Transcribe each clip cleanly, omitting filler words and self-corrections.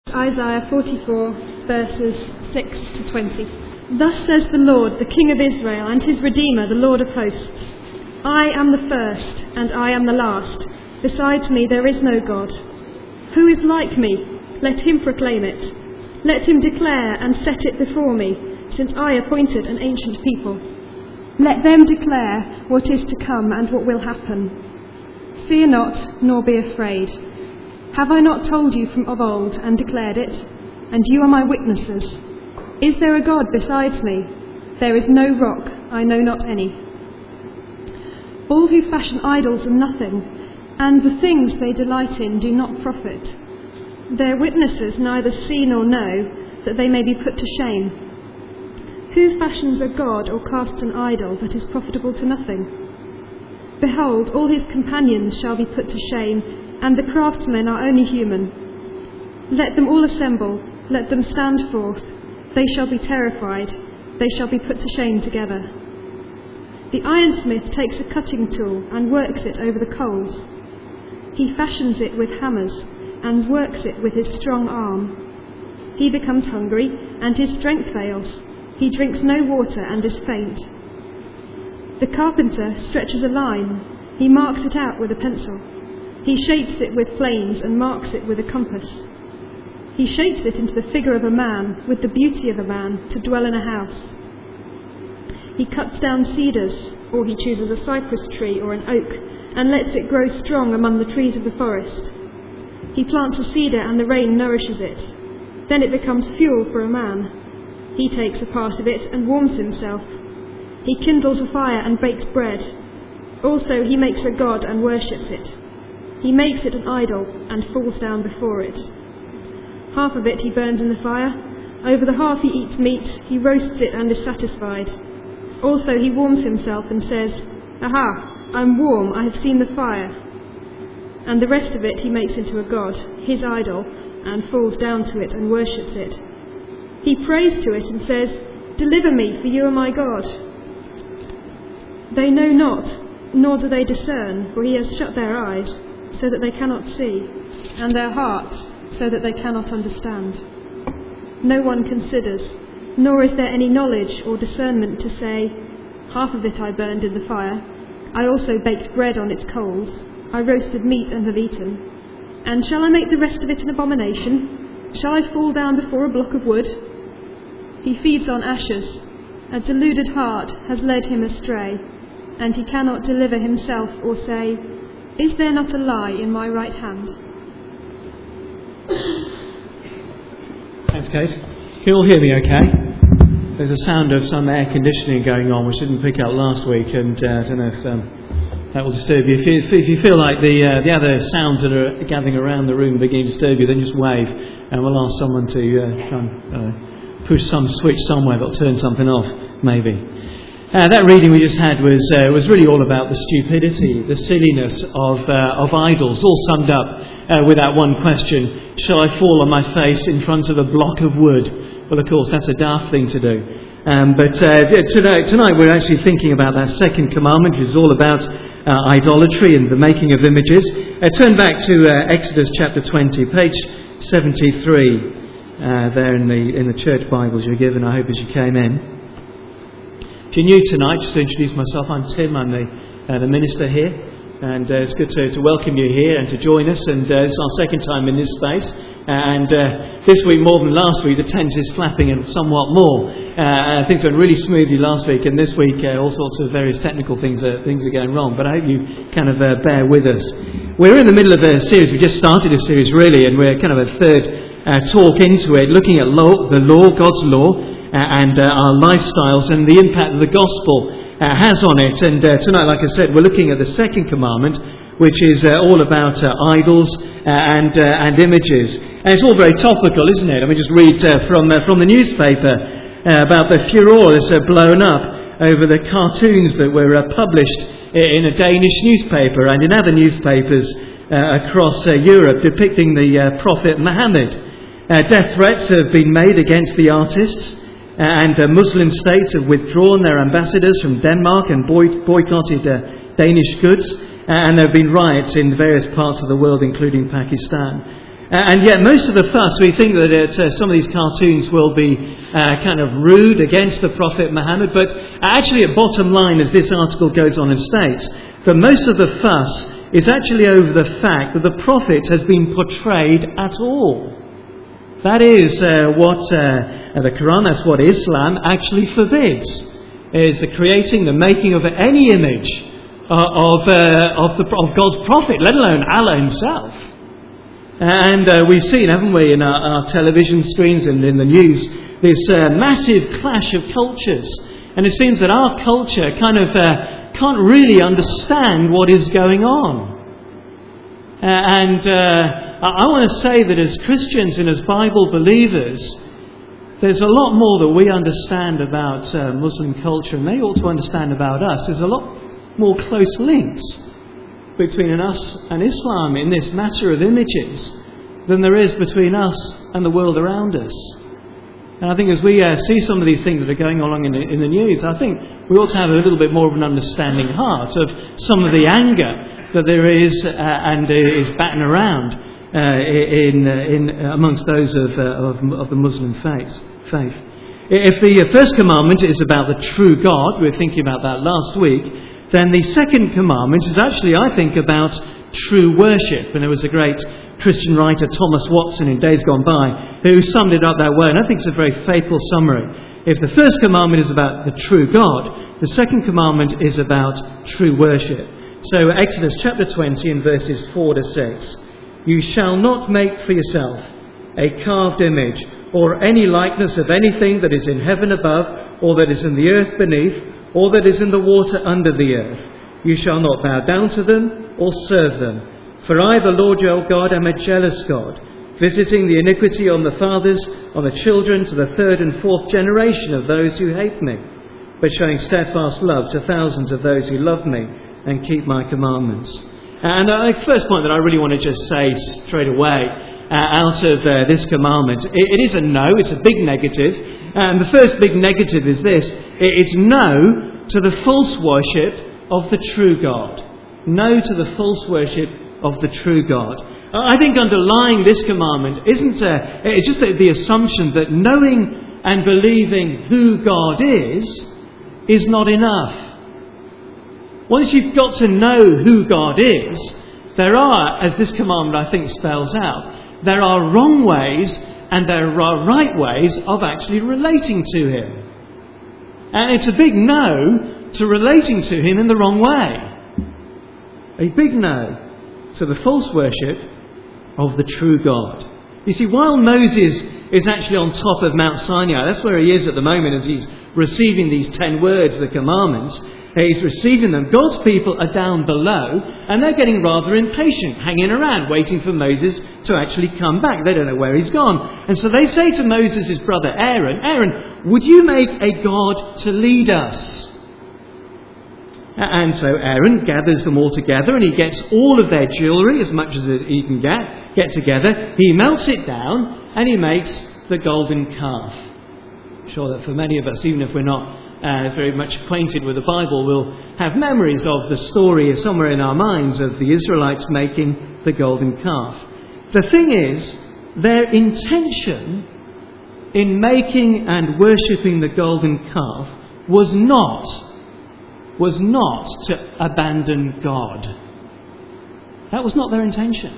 Isaiah 44, verses 6 to 20. Thus says the Lord, the King of Israel, and his Redeemer, the Lord of hosts. I am the first, and I am the last. Besides me there is no God. Who is like me? Let him proclaim it. Let him declare and set it before me, since I appointed an ancient people. Let them declare what is to come and what will happen. Fear not, nor be afraid. Have I not told you from of old and declared it? And you are my witnesses. Is there a God besides me? There is no rock, I know not any. All who fashion idols are nothing, and the things they delight in do not profit. Their witnesses neither see nor know, that they may be put to shame. Who fashions a god or casts an idol that is profitable to nothing? Behold, all his companions shall be put to shame, and the craftsmen are only human. Let them all assemble, let them stand forth. They shall be terrified, they shall be put to shame together. The ironsmith takes a cutting tool and works it over the coals. He fashions it with hammers and works it with his strong arm. He becomes hungry and his strength fails. He drinks no water and is faint. The carpenter stretches a line. He marks it out with a pencil. He shapes it with planes and marks it with a compass. He shapes it into the figure of a man, with the beauty of a man, to dwell in a house. He cuts down cedars, or he chooses a cypress tree or an oak, and lets it grow strong among the trees of the forest. He plants a cedar, and the rain nourishes it. Then it becomes fuel for a man. He takes a part of it and warms himself. He kindles a fire and bakes bread. Also he makes a god and worships it. He makes it an idol and falls down before it. Half of it he burns in the fire. Over the half he eats meat. He roasts it and is satisfied. Also he warms himself and says, Aha, I'm warm, I have seen the fire. And the rest of it he makes into a god, his idol, and falls down to it and worships it. He prays to it and says, Deliver me, for you are my God. They know not, nor do they discern, for he has shut their eyes, so that they cannot see, and their hearts, so that they cannot understand. No one considers, nor is there any knowledge or discernment to say, Half of it I burned in the fire. I also baked bread on its coals. I roasted meat and have eaten. And shall I make the rest of it an abomination? Shall I fall down before a block of wood? He feeds on ashes. A deluded heart has led him astray, and he cannot deliver himself or say, Is there not a lie in my right hand? Thanks, Kate. Can you all hear me okay? There's a sound of some air conditioning going on, which didn't pick up last week, and I don't know if that will disturb you. If you feel like the other sounds that are gathering around the room begin to disturb you, then just wave, and we'll ask someone to try and push some switch somewhere that'll turn something off, maybe. That reading we just had was really all about the stupidity, the silliness of idols, all summed up with that one question: shall I fall on my face in front of a block of wood? Well, of course, that's a daft thing to do. But tonight we're actually thinking about that second commandment, which is all about idolatry and the making of images. Turn back to Exodus chapter 20, page 73, there in the church Bibles you're given, I hope, as you came in. If you're new tonight, just to introduce myself, I'm Tim, I'm the minister here, and it's good to welcome you here and to join us, and it's our second time in this space, and this week more than last week the tent is flapping and somewhat more. Things went really smoothly last week, and this week all sorts of various technical things are going wrong, but I hope you kind of bear with us. We're in the middle of a series, we just started a series really, and we're kind of a third talk into it, looking at the law, God's law, and our lifestyles and the impact that the gospel has on it. And tonight, like I said, we're looking at the second commandment, which is all about idols and images. And it's all very topical, isn't it? Let me just read from the newspaper about the furore that's blown up over the cartoons that were published in a Danish newspaper and in other newspapers across Europe depicting the Prophet Muhammad. Death threats have been made against the artists. And Muslim states have withdrawn their ambassadors from Denmark and boycotted Danish goods. And there have been riots in various parts of the world, including Pakistan. And yet most of the fuss, we think that some of these cartoons will be kind of rude against the Prophet Muhammad, but actually at bottom line, as this article goes on and states, that most of the fuss is actually over the fact that the Prophet has been portrayed at all. That is what the Quran, that's what Islam actually forbids, is the creating, the making of any image of God's Prophet, let alone Allah himself. And we've seen, haven't we, in our television screens and in the news, this massive clash of cultures. And it seems that our culture kind of can't really understand what is going on. I want to say that as Christians and as Bible believers, there's a lot more that we understand about Muslim culture, and they ought to understand about us. There's a lot more close links between us and Islam in this matter of images than there is between us and the world around us. And I think as we see some of these things that are going along in the news, I think we ought to have a little bit more of an understanding heart of some of the anger that there is and is batting around amongst those of the Muslim faith. If the first commandment is about the true God, we were thinking about that last week, then the second commandment is actually, I think, about true worship. And there was a great Christian writer, Thomas Watson, in days gone by, who summed it up that way, and I think it's a very faithful summary. If the first commandment is about the true God, the second commandment is about true worship. So Exodus chapter 20 and verses 4 to 6. You shall not make for yourself a carved image or any likeness of anything that is in heaven above, or that is in the earth beneath, or that is in the water under the earth. You shall not bow down to them or serve them. For I, the Lord your God, am a jealous God, visiting the iniquity on the fathers, on the children, to the third and fourth generation of those who hate me, but showing steadfast love to thousands of those who love me and keep my commandments. And the first point that I really want to just say straight away out of this commandment, it is a no, it's a big negative. And the first big negative is this: it's no to the false worship of the true God. No to the false worship of the true God. I think underlying this commandment it's just the assumption that knowing and believing who God is not enough. Once you've got to know who God is, there are, as this commandment I think spells out, there are wrong ways and there are right ways of actually relating to Him. And it's a big no to relating to Him in the wrong way. A big no to the false worship of the true God. You see, while Moses is actually on top of Mount Sinai, that's where he is at the moment as he's receiving these 10 words, the commandments. He's receiving them. God's people are down below and they're getting rather impatient, hanging around, waiting for Moses to actually come back. They don't know where he's gone. And so they say to Moses' brother Aaron, would you make a God to lead us? And so Aaron gathers them all together and he gets all of their jewellery, as much as he can get together. He melts it down and he makes the golden calf. I'm sure that for many of us, even if we're not very much acquainted with the Bible, we'll have memories of the story somewhere in our minds of the Israelites making the golden calf. The thing is, their intention in making and worshipping the golden calf was not to abandon God. That was not their intention.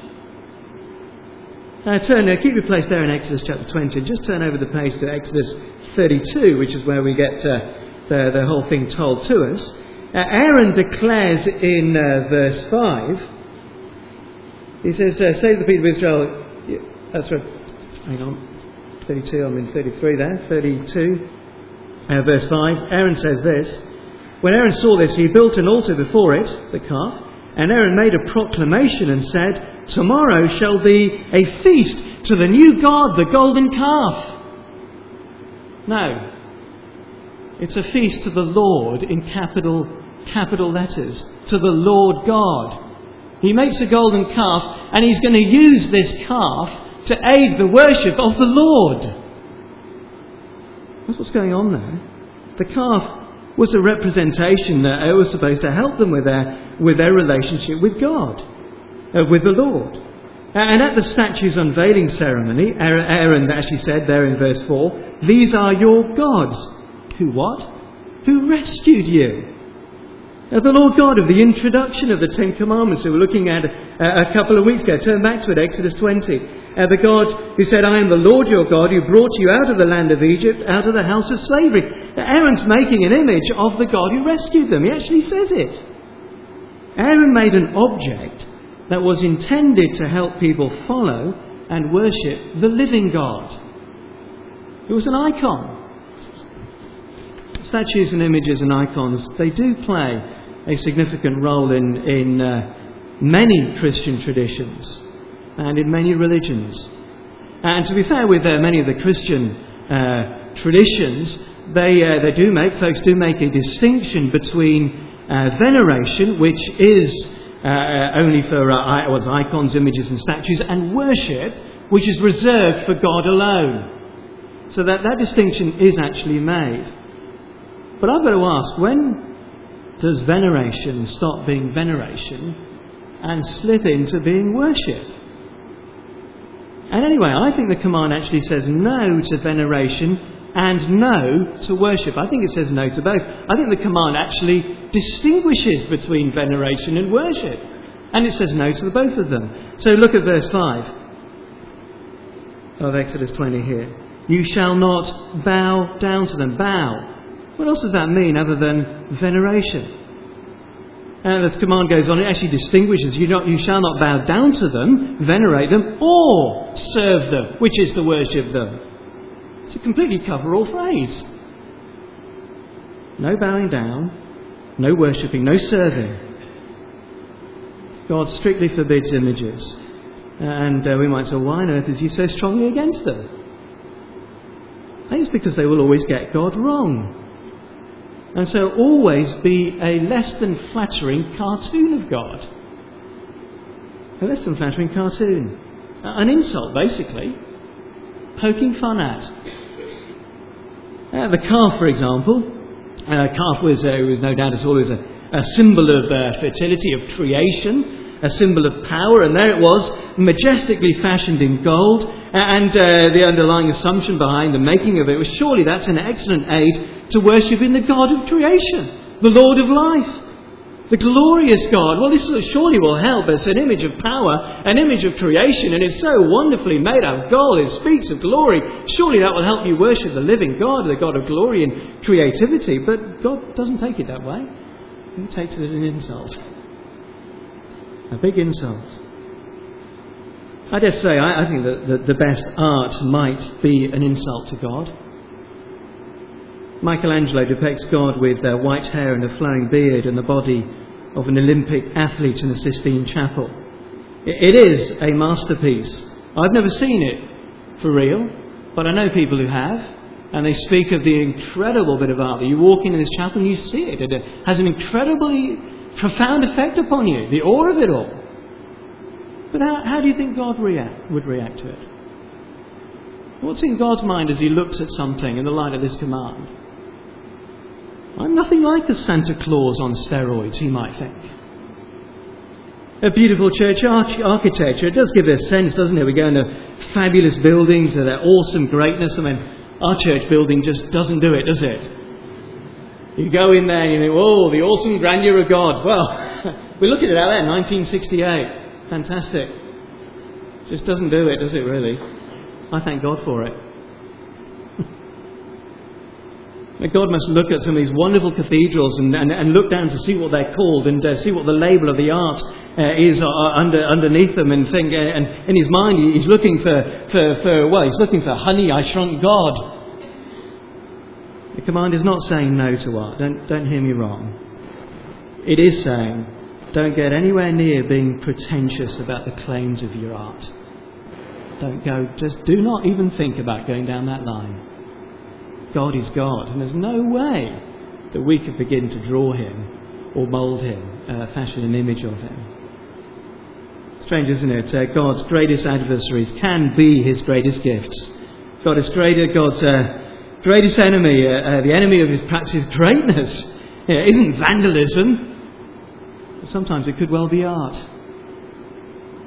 Keep your place there in Exodus chapter 20. Just turn over the page to Exodus 32, which is where we get the whole thing told to us. Aaron declares in verse 5, he says, say to the people of Israel, that's right, hang on, 32, I'm in 33 there, 32, verse 5, Aaron says this: when Aaron saw this, he built an altar before it, the calf, and Aaron made a proclamation and said, tomorrow shall be a feast to the new God, the golden calf. No. It's a feast to the Lord in capital letters. To the Lord God. He makes a golden calf and he's going to use this calf to aid the worship of the Lord. That's what's going on there. The calf was a representation that it was supposed to help them with their relationship with God, with the Lord. And at the statue's unveiling ceremony, Aaron actually said there in verse 4, "These are your gods." Who what? Who rescued you. The Lord God of the introduction of the Ten Commandments that we were looking at a couple of weeks ago. Turn back to it, Exodus 20. The God who said, "I am the Lord your God who brought you out of the land of Egypt, out of the house of slavery." Aaron's making an image of the God who rescued them. He actually says it. Aaron made an object that was intended to help people follow and worship the living God. It was an icon. Statues and images and icons, they do play a significant role in many Christian traditions and in many religions. And to be fair with many of the Christian traditions, folks do make a distinction between veneration, which is only for icons, images and statues, and worship, which is reserved for God alone. So that distinction is actually made. But I've got to ask, when does veneration stop being veneration and slip into being worship? And anyway, I think the command actually says no to veneration and no to worship. I think it says no to both. I think the command actually distinguishes between veneration and worship. And it says no to the both of them. So look at verse 5 of Exodus 20 here. You shall not bow down to them. Bow. What else does that mean other than veneration? And the command goes on, it actually distinguishes. You shall not bow down to them, venerate them, or serve them, which is to worship them. It's a completely cover-all phrase. No bowing down, no worshipping, no serving. God strictly forbids images. And we might say, why on earth is he so strongly against them? I think it's because they will always get God wrong. And so always be a less than flattering cartoon of God. A less than flattering cartoon. An insult, basically. Poking fun at. The calf, for example. Calf was no doubt at all a symbol of fertility, of creation. A symbol of power, and there it was, majestically fashioned in gold, and the underlying assumption behind the making of it was surely that's an excellent aid to worshipping the God of creation, the Lord of life, the glorious God. Well, this surely will help us, an image of power, an image of creation, and it's so wonderfully made out of gold, it speaks of glory. Surely that will help you worship the living God, the God of glory and creativity, but God doesn't take it that way. He takes it as an insult. A big insult. I dare say, I think that the best art might be an insult to God. Michelangelo depicts God with white hair and a flowing beard and the body of an Olympic athlete in the Sistine Chapel. It is a masterpiece. I've never seen it for real, but I know people who have, and they speak of the incredible bit of art that you walk in this chapel and you see it. It has an incredibly profound effect upon you, the awe of it all. But how do you think God would react to it? What's in God's mind as he looks at something in the light of this command? I'm nothing like a Santa Claus on steroids, he might think. A beautiful church architecture, it does give a sense, doesn't it? We go into fabulous buildings that are awesome greatness. I mean, our church building just doesn't do it, does it? You go in there and you think, oh, the awesome grandeur of God. Well, we look at it out there, 1968. Fantastic. Just doesn't do it, does it really? I thank God for it. God must look at some of these wonderful cathedrals and look down to see what they're called and see what the label of the art is underneath them and think, and in his mind he's looking for he's looking for Honey, I Shrunk God. The command is not saying no to art. Don't hear me wrong. It is saying, don't get anywhere near being pretentious about the claims of your art. Just do not even think about going down that line. God is God, and there's no way that we could begin to draw him or mould him, fashion an image of him. Strange, isn't it? God's greatest adversaries can be his greatest gifts. God's greatest enemy, the enemy of his greatness, isn't vandalism. Sometimes it could well be art.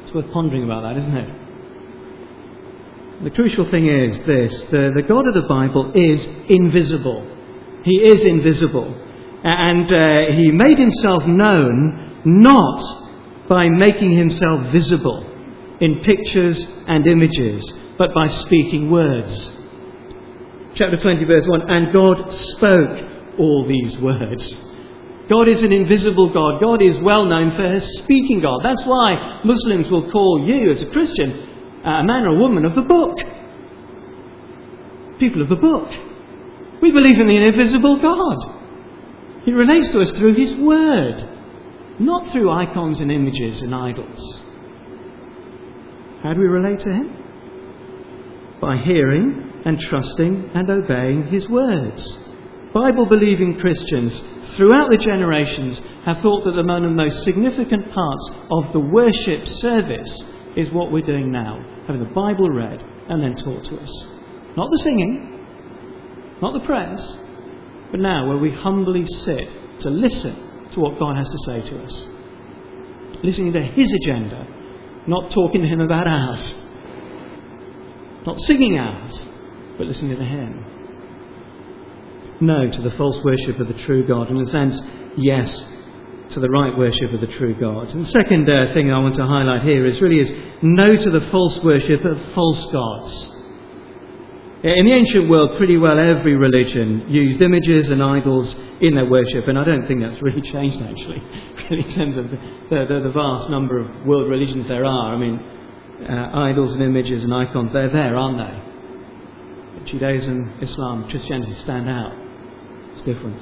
It's worth pondering about that, isn't it? The crucial thing is this: the God of the Bible is invisible. He is invisible. And he made himself known not by making himself visible in pictures and images, but by speaking words. Chapter 20, verse 1, and God spoke all these words. God is an invisible God. God is well known for his speaking God. That's why Muslims will call you, as a Christian, a man or a woman of the book. People of the book. We believe in the invisible God. He relates to us through his word, not through icons and images and idols. How do we relate to him? By hearing and trusting and obeying his words. Bible-believing Christians throughout the generations have thought that one of the most significant parts of the worship service is what we're doing now, having the Bible read and then taught to us. Not the singing, not the prayers, but now where we humbly sit to listen to what God has to say to us. Listening to his agenda, not talking to him about ours. Not singing ours, but listening to him. No to the false worship of the true God. In a sense, yes to the right worship of the true God. And the second thing I want to highlight here is no to the false worship of false gods. In the ancient world, pretty well every religion used images and idols in their worship, and I don't think that's really changed, actually, in terms of the vast number of world religions there are. I mean, idols and images and icons, they're there, aren't they? Judaism, Islam, Christianity stand out. It's different.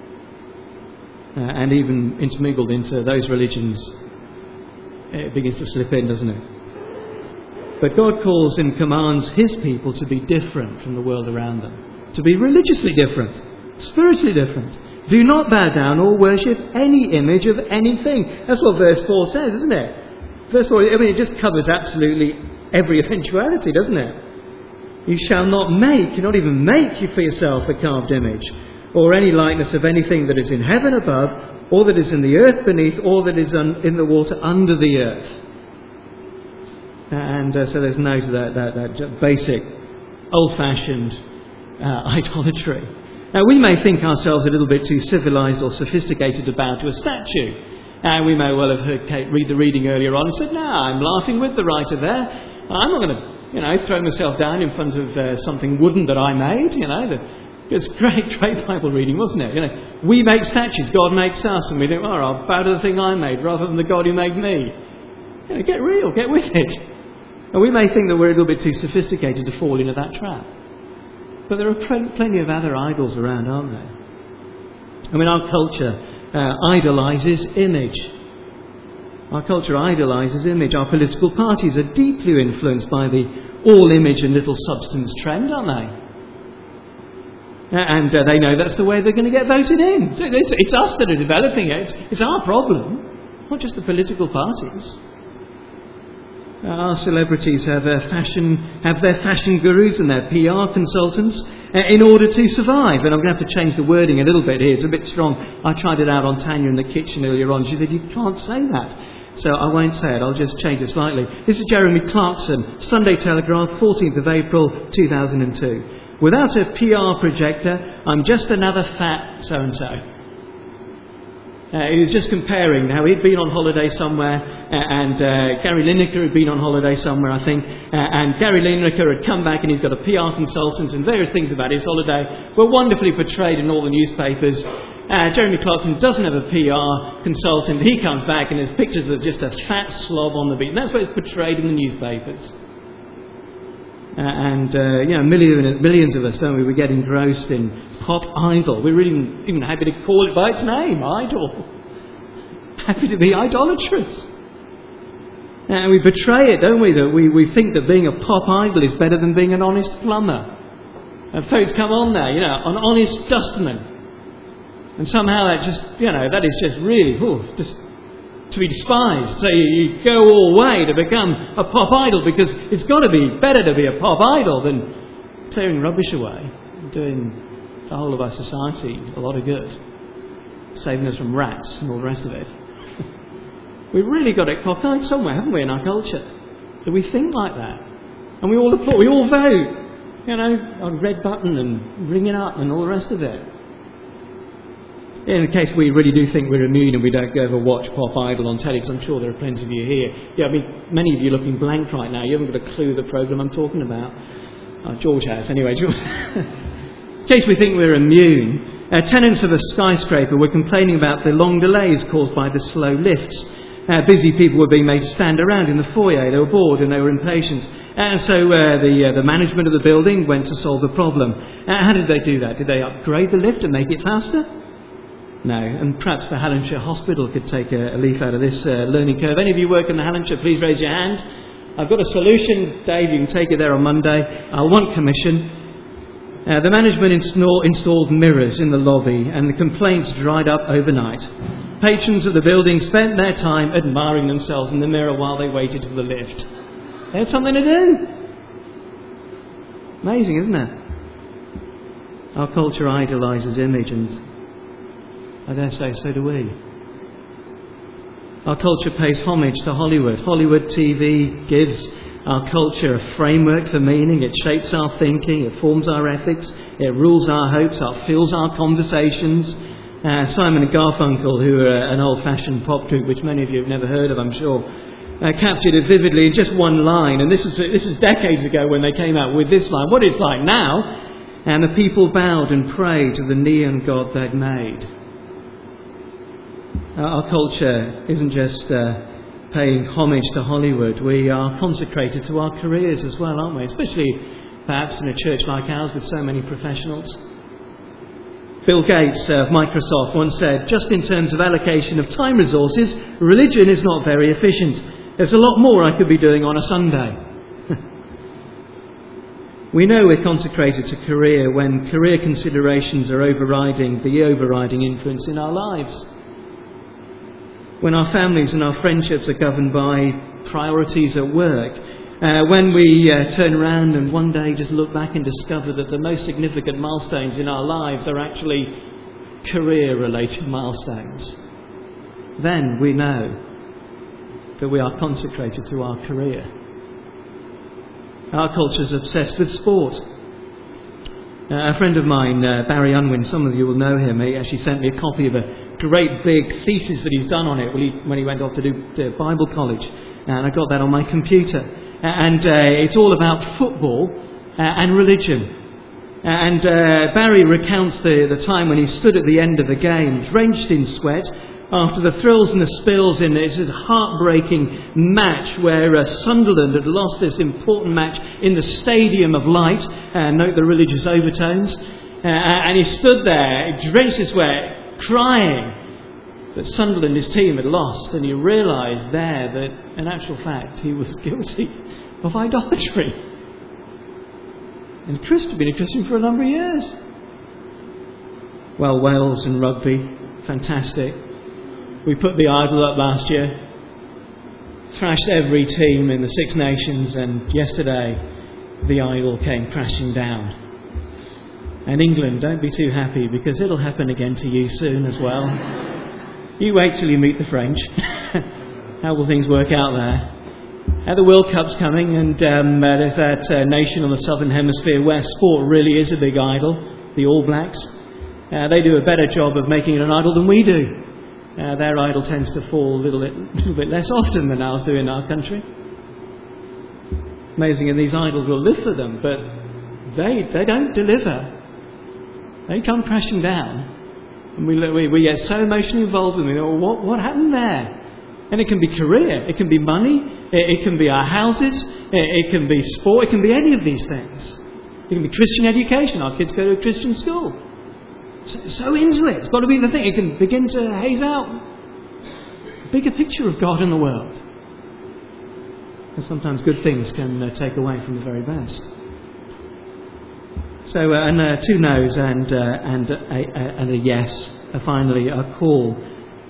And even intermingled into those religions, it begins to slip in, doesn't it? But God calls and commands his people to be different from the world around them. To be religiously different, spiritually different. Do not bow down or worship any image of anything. That's what verse 4 says, isn't it? Verse 4, it just covers absolutely every eventuality, doesn't it? You shall not even make for yourself a carved image, or any likeness of anything that is in heaven above, or that is in the earth beneath, or that is in the water under the earth. And so there's no to that basic, old-fashioned idolatry. Now, we may think ourselves a little bit too civilised or sophisticated to bow to a statue. And we may well have heard Kate read the reading earlier on and said, no, I'm laughing with the writer there. I'm not going to, throw myself down in front of something wooden that I made. It's great Bible reading, wasn't it? We make statues, God makes us, and we think, I'll bow to the thing I made rather than the God who made me. Get real, get with it. And we may think that we're a little bit too sophisticated to fall into that trap. But there are plenty of other idols around, aren't there? I mean, our culture idolises image. Our culture idolises image. Our political parties are deeply influenced by the all image and little substance trend, aren't they? And they know that's the way they're going to get voted in. It's us that are developing it. It's our problem, not just the political parties. Our celebrities have their fashion gurus and their PR consultants in order to survive. And I'm going to have to change the wording a little bit here. It's a bit strong. I tried it out on Tanya in the kitchen earlier on. She said, you can't say that. So I won't say it. I'll just change it slightly. This is Jeremy Clarkson, Sunday Telegraph, 14th of April, 2002. Without a PR projector, I'm just another fat so-and-so. He was just comparing how he'd been on holiday somewhere, and Gary Lineker had been on holiday somewhere, I think, and Gary Lineker had come back and he's got a PR consultant, and various things about his holiday were wonderfully portrayed in all the newspapers. Jeremy Clarkson doesn't have a PR consultant. He comes back and there's pictures of just a fat slob on the beach, and that's what it's portrayed in the newspapers. Millions of us, don't we? We get engrossed in pop idol. We're even happy to call it by its name, idol. Happy to be idolatrous. And we betray it, don't we? That we think that being a pop idol is better than being an honest plumber. And folks come on there, an honest dustman. And somehow that is just really, just to be despised. So you go all the way to become a pop idol, because it's got to be better to be a pop idol than clearing rubbish away and doing the whole of our society a lot of good, saving us from rats and all the rest of it. We've really got it cockeyed somewhere, haven't we, in our culture? That we think like that. And we all applaud, we all vote, on red button and ring it up and all the rest of it. In the case we really do think we're immune and we don't go over watch Pop Idol on telly, because I'm sure there are plenty of you here. Yeah, many of you are looking blank right now. You haven't got a clue the programme I'm talking about. Oh, George has. Anyway, George. In case we think we're immune, tenants of a skyscraper were complaining about the long delays caused by the slow lifts. Busy people were being made to stand around in the foyer. They were bored and they were impatient. And so the management of the building went to solve the problem. How did they do that? Did they upgrade the lift and make it faster? No, and perhaps the Hallamshire Hospital could take a leaf out of this learning curve. Any of you work in the Hallamshire, please raise your hand. I've got a solution, Dave, you can take it there on Monday. I want commission. The management installed mirrors in the lobby and the complaints dried up overnight. Patrons of the building spent their time admiring themselves in the mirror while they waited for the lift. They had something to do. Amazing, isn't it? Our culture idolises image, and I dare say so do we. Our culture pays homage to Hollywood. Hollywood TV gives our culture a framework for meaning. It shapes our thinking, it forms our ethics, it rules our hopes, it fills our conversations. Simon and Garfunkel, who are an old-fashioned pop group, which many of you have never heard of, I'm sure, captured it vividly in just one line. And this is decades ago when they came out with this line. What it's like now. And the people bowed and prayed to the neon god they'd made. Our culture isn't just paying homage to Hollywood. We are consecrated to our careers as well, aren't we? Especially perhaps in a church like ours with so many professionals. Bill Gates of Microsoft once said, just in terms of allocation of time resources, religion is not very efficient. There's a lot more I could be doing on a Sunday. We know we're consecrated to career when career considerations are overriding the overriding influence in our lives. When our families and our friendships are governed by priorities at work. When we turn around and one day just look back and discover that the most significant milestones in our lives are actually career-related milestones. Then we know that we are consecrated to our career. Our culture is obsessed with sport. A friend of mine, Barry Unwin, some of you will know him, he actually sent me a copy of a great big thesis that he's done on it when he went off to do Bible college. And I got that on my computer. And it's all about football and religion. And Barry recounts the time when he stood at the end of the game, drenched in sweat, after the thrills and the spills in this heartbreaking match where Sunderland had lost this important match in the Stadium of Light. Note the religious overtones. And he stood there, drenched in sweat, crying that Sunderland, his team, had lost. And he realised there that, in actual fact, he was guilty of idolatry. And been a Christian for a number of years. Well, Wales and rugby, fantastic. We put the idol up last year, thrashed every team in the Six Nations, and yesterday the idol came crashing down. And England, don't be too happy, because it'll happen again to you soon as well. You wait till you meet the French. How will things work out there? The World Cup's coming, and there's that nation on the southern hemisphere where sport really is a big idol, the All Blacks. They do a better job of making it an idol than we do. Their idol tends to fall a little bit less often than ours do in our country. Amazing, and these idols will live for them, but they don't deliver. They come crashing down. And we get so emotionally involved with them. What happened there? And it can be career, it can be money, it can be our houses, it can be sport, it can be any of these things. It can be Christian education. Our kids go to a Christian school. So into it. It's got to be the thing. It can begin to haze out a bigger picture of God in the world. And sometimes good things can take away from the very best. So, and 2 no's and a yes. Finally, a call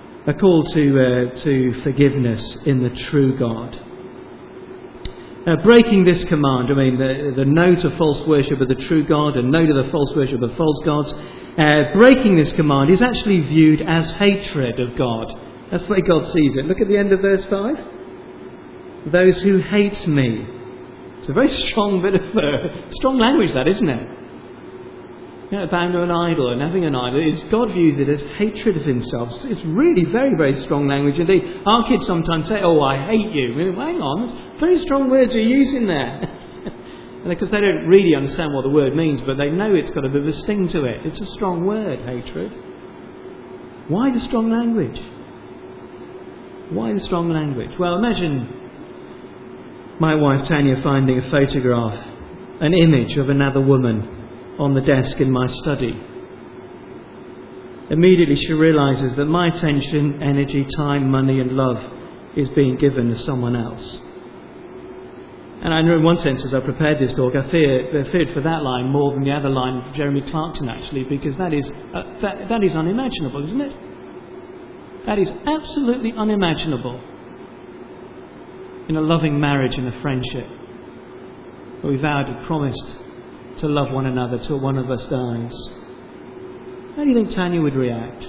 to forgiveness in the true God. Breaking this command, the no to false worship of the true God and no to the false worship of false gods. Breaking this command is actually viewed as hatred of God That's the way God sees it. Look at the end of verse 5. Those who hate me. It's a very strong bit of strong language, that, isn't it? Bound to an idol and having an idol. God views it as hatred of himself. It's really very, very strong language indeed. Our kids sometimes say, "Oh, I hate you." Well, hang on, that's very strong words you're using there. Because they don't really understand what the word means, but they know it's got a bit of a sting to it. It's a strong word, hatred. Why the strong language? Why the strong language? Well, imagine my wife Tanya finding a photograph, an image of another woman on the desk in my study. Immediately she realises that my attention, energy, time, money and love is being given to someone else. And I know in one sense, as I prepared this talk, I feared for that line more than the other line of Jeremy Clarkson, actually, because that is unimaginable, isn't it? That is absolutely unimaginable in a loving marriage and a friendship where we vowed and promised to love one another till one of us dies. How do you think Tanya would react?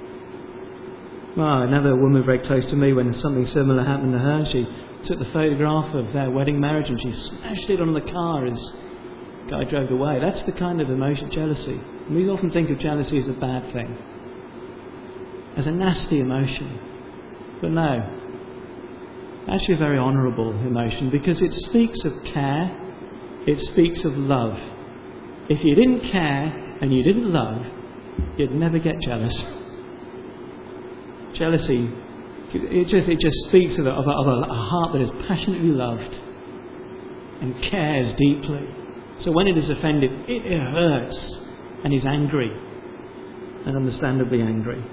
Well, another woman very close to me, when something similar happened to her, she took the photograph of their wedding marriage and she smashed it on the car as the guy drove away. That's the kind of emotion, jealousy. And we often think of jealousy as a bad thing, as a nasty emotion. But no, actually a very honourable emotion, because it speaks of care, it speaks of love. If you didn't care and you didn't love, you'd never get jealous. Jealousy, it just speaks of a heart that is passionately loved and cares deeply. So when it is offended, it hurts and is angry, and understandably angry.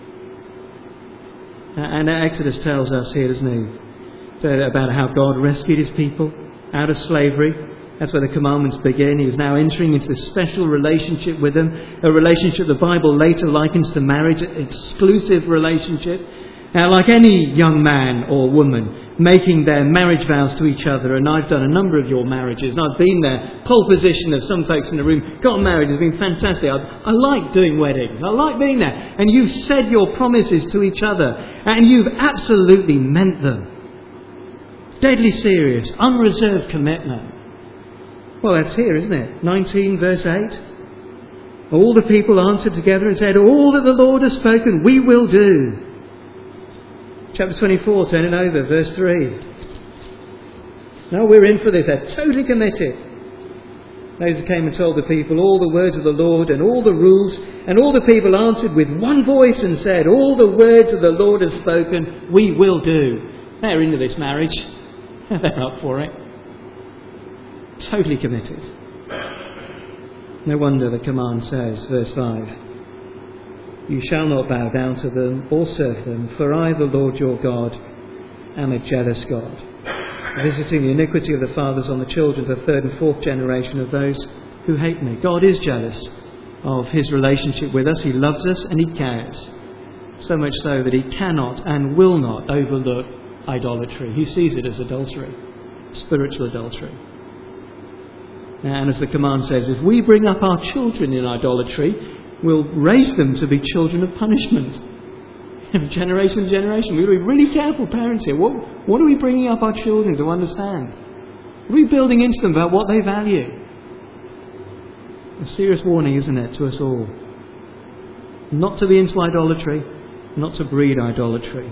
And Exodus tells us here, doesn't he, about how God rescued his people out of slavery. That's where the commandments begin. He is now entering into this special relationship with them, a relationship the Bible later likens to marriage, an exclusive relationship. Now, like any young man or woman making their marriage vows to each other, and I've done a number of your marriages, and I've been there, pole position of some folks in the room, got married, it's been fantastic. I like doing weddings, I like being there. And you've said your promises to each other, and you've absolutely meant them. Deadly serious, unreserved commitment. Well, that's here, isn't it? 19 verse 8. All the people answered together and said, "All that the Lord has spoken, we will do." Chapter 24, turn it over, verse 3. No, we're in for this. They're totally committed. Moses came and told the people all the words of the Lord and all the rules, and all the people answered with one voice and said, "All the words of the Lord has spoken, we will do." They're into this marriage. They're up for it. Totally committed. No wonder the command says, verse 5, "You shall not bow down to them or serve them, for I, the Lord your God, am a jealous God, visiting the iniquity of the fathers on the children, the third and fourth generation of those who hate me." God is jealous of his relationship with us. He loves us and he cares. So much so that he cannot and will not overlook idolatry. He sees it as adultery, spiritual adultery. And as the command says, if we bring up our children in idolatry, we'll raise them to be children of punishment. Generation to generation. We've got to be really careful, parents here. What are we bringing up our children to understand? What are we building into them about what they value? A serious warning, isn't it, to us all? Not to be into idolatry, not to breed idolatry.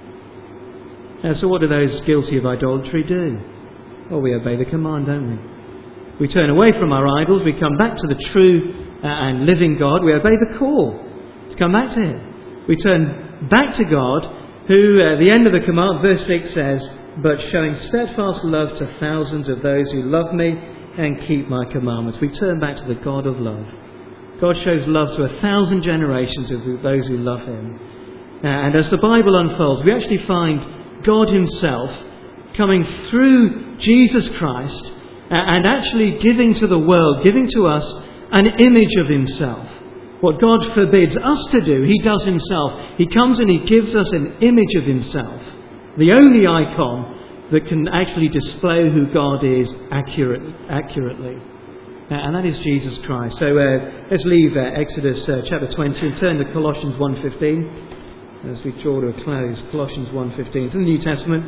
So what do those guilty of idolatry do? Well, we obey the command, don't we? We turn away from our idols, we come back to the true and living God, we obey the call to come back to him. We turn back to God, who at the end of the command, verse 6 says, "But showing steadfast love to thousands of those who love me and keep my commandments." We turn back to the God of love. God shows love to 1,000 generations of those who love him. And as the Bible unfolds, we actually find God himself coming through Jesus Christ and actually giving to the world, giving to us an image of himself. What God forbids us to do, he does himself. He comes and he gives us an image of himself. The only icon that can actually display who God is accurately. And that is Jesus Christ. So let's leave Exodus chapter 20 and turn to Colossians 1:15. as we draw to a close. Colossians 1:15. It's in the New Testament.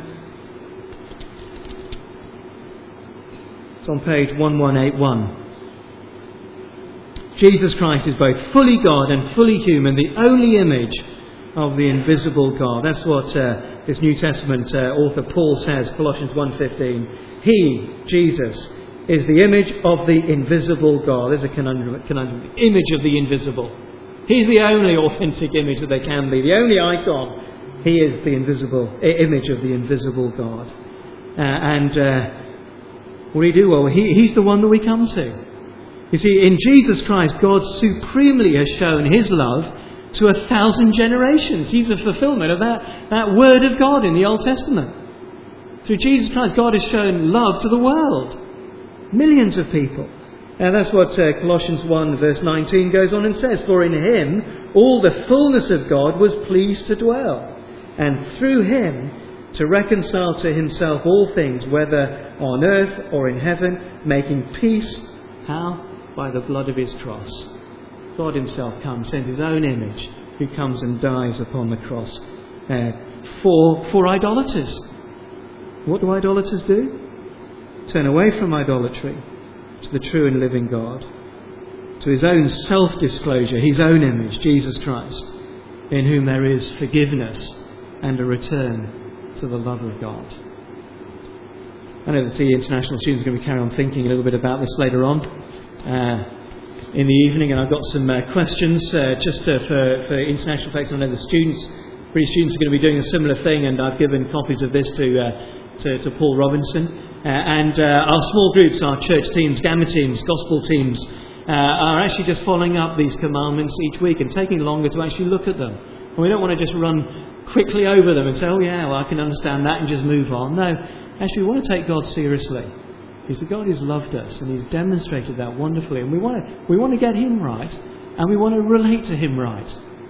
It's on page 1181. Jesus Christ is both fully God and fully human, the only image of the invisible God. That's what this New Testament author Paul says, Colossians 1:15. He, Jesus, is the image of the invisible God. There's a conundrum. The image of the invisible. He's the only authentic image that there can be, the only icon. He is the invisible image of the invisible God. What do we do? Well, He's the one that we come to. You see, in Jesus Christ, God supremely has shown His love to 1,000 generations. He's a fulfillment of that word of God in the Old Testament. Through Jesus Christ, God has shown love to the world. Millions of people. And that's what Colossians 1 verse 19 goes on and says. For in Him all the fullness of God was pleased to dwell, and through Him to reconcile to Himself all things, whether on earth or in heaven, making peace. How? By the blood of His cross. God Himself comes, sends His own image, who comes and dies upon the cross for idolaters. What do idolaters do? Turn away from idolatry to the true and living God, to His own self-disclosure, His own image, Jesus Christ, in whom there is forgiveness and a return to the love of God. I know that the international students are going to carry on thinking a little bit about this later on in the evening, and I've got some questions just for international folks. I know the British students are going to be doing a similar thing, and I've given copies of this to Paul Robinson. And our small groups, our church teams, Gamma teams, gospel teams, are actually just following up these commandments each week and taking longer to actually look at them. And we don't want to just run quickly over them and say, oh yeah, well, I can understand that, and just move on. No, actually we want to take God seriously. He's the God who's loved us, and He's demonstrated that wonderfully. And we want to get Him right, and we want to relate to Him right.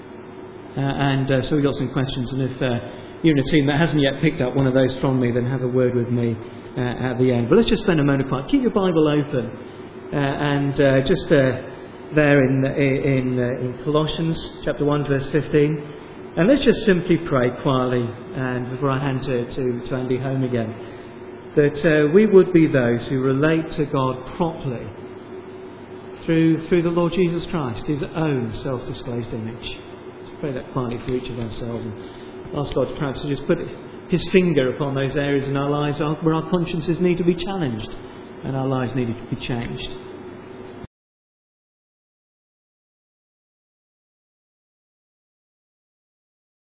So we've got some questions, and if you're in a team that hasn't yet picked up one of those from me, then have a word with me at the end. But let's just spend a moment quiet. Keep your Bible open, just there in Colossians chapter 1 verse 15, and let's just simply pray quietly, and before I hand to Andy home again, that we would be those who relate to God properly through the Lord Jesus Christ, His own self-disclosed image. Let's pray that quietly for each of ourselves, and ask God perhaps to just put His finger upon those areas in our lives where our consciences need to be challenged and our lives need to be changed.